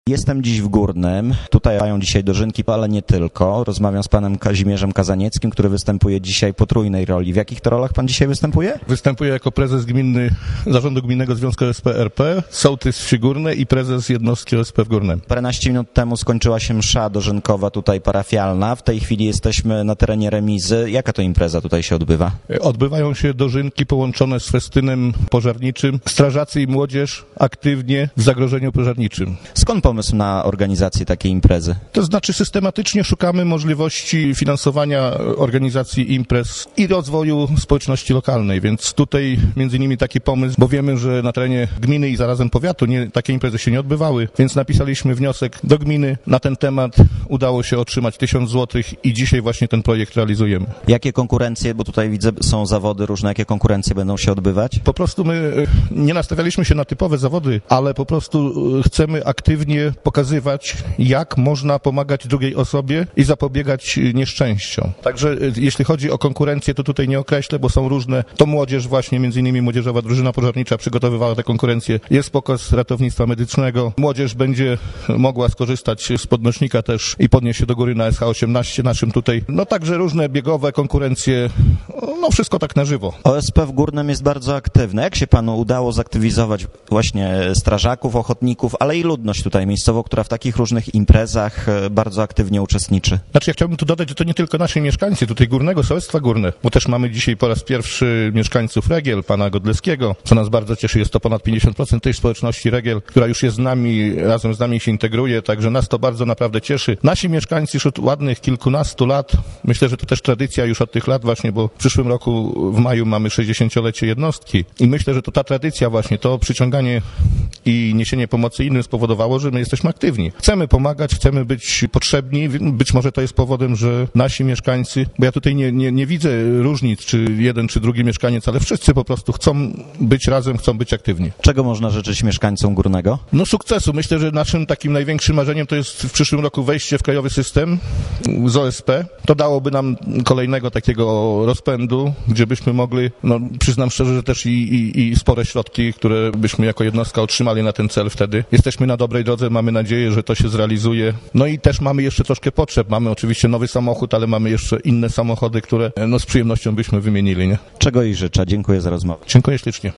Jestem dziś w Górnym. Tutaj mają dzisiaj dożynki, ale nie tylko. Rozmawiam z panem Kazimierzem Kazanieckim, który występuje dzisiaj potrójnej roli. W jakich to rolach pan dzisiaj występuje? Występuję jako prezes Zarządu Gminnego Związku OSP RP, sołtys wsi Górnej i prezes jednostki OSP w Górnem. Paręnaście minut temu skończyła się msza dożynkowa tutaj parafialna. W tej chwili jesteśmy na terenie remizy. Jaka to impreza tutaj się odbywa? Odbywają się dożynki połączone z festynem pożarniczym. Strażacy i młodzież aktywnie w zagrożeniu pożarniczym. Skąd pomysł na organizację takiej imprezy? To znaczy systematycznie szukamy możliwości finansowania organizacji imprez i rozwoju społeczności lokalnej, więc tutaj między innymi taki pomysł, bo wiemy, że na terenie gminy i zarazem powiatu takie imprezy się nie odbywały, więc napisaliśmy wniosek do gminy na ten temat. Udało się otrzymać 1000 zł i dzisiaj właśnie ten projekt realizujemy. Jakie konkurencje, bo tutaj widzę są zawody różne, jakie konkurencje będą się odbywać? Po prostu my nie nastawialiśmy się na typowe zawody, ale po prostu chcemy aktywnie pokazywać, jak można pomagać drugiej osobie i zapobiegać nieszczęściom. Także jeśli chodzi o konkurencję, to tutaj nie określę, bo są różne. To młodzież właśnie, między innymi Młodzieżowa Drużyna Pożarnicza przygotowywała te konkurencje. Jest pokaz ratownictwa medycznego. Młodzież będzie mogła skorzystać z podnośnika też i podnieść się do góry na SH18 naszym tutaj. No także różne biegowe konkurencje, no wszystko tak na żywo. OSP w Górnym jest bardzo aktywne. Jak się panu udało zaktywizować właśnie strażaków, ochotników, ale i ludność tutaj miejscową, która w takich różnych imprezach bardzo aktywnie uczestniczy? Znaczy ja chciałbym tu dodać, że to nie tylko nasi mieszkańcy tutaj Górnego Sołectwa Górne, bo też mamy dzisiaj po raz pierwszy mieszkańców Regiel, pana Godleskiego, co nas bardzo cieszy. Jest to ponad 50% tej społeczności Regiel, która już jest z nami, razem z nami się integruje, także nas to bardzo naprawdę cieszy. Nasi mieszkańcy już od ładnych kilkunastu lat, myślę, że to też tradycja już od tych lat właśnie, bo w przyszłym roku w maju mamy 60-lecie jednostki i myślę, że to ta tradycja właśnie, to przyciąganie i niesienie pomocy innym spowodowało, że my jesteśmy aktywni. Chcemy pomagać, chcemy być potrzebni. Być może to jest powodem, że nasi mieszkańcy, bo ja tutaj nie widzę różnic, czy jeden, czy drugi mieszkaniec, ale wszyscy po prostu chcą być razem, chcą być aktywni. Czego można życzyć mieszkańcom Górnego? No sukcesu. Myślę, że naszym takim największym marzeniem to jest w przyszłym roku wejście w krajowy system z OSP. To dałoby nam kolejnego takiego rozpędu, gdzie byśmy mogli, no przyznam szczerze, że też i spore środki, które byśmy jako jednostka otrzymali na ten cel wtedy. Jesteśmy na dobrej drodze, mamy nadzieję, że to się zrealizuje. No i też mamy jeszcze troszkę potrzeb. Mamy oczywiście nowy samochód, ale mamy jeszcze inne samochody, które no z przyjemnością byśmy wymienili, nie? Czego i życzę. Dziękuję za rozmowę. Dziękuję ślicznie.